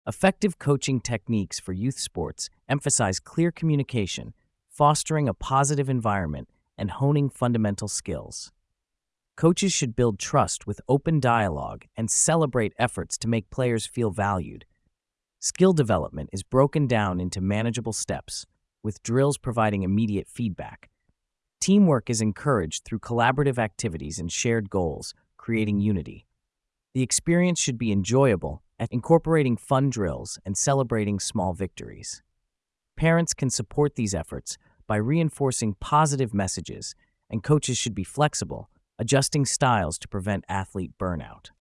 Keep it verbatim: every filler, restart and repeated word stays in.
Effective coaching techniques for youth sports emphasize clear communication, fostering a positive environment, and honing fundamental skills. Coaches should build trust with open dialogue and celebrate efforts to make players feel valued. Skill development is broken down into manageable steps, with drills providing immediate feedback. Teamwork is encouraged through collaborative activities and shared goals, creating unity. The experience should be enjoyable, incorporating fun drills and celebrating small victories. Parents can support these efforts by reinforcing positive messages, and coaches should be flexible, adjusting styles to prevent athlete burnout.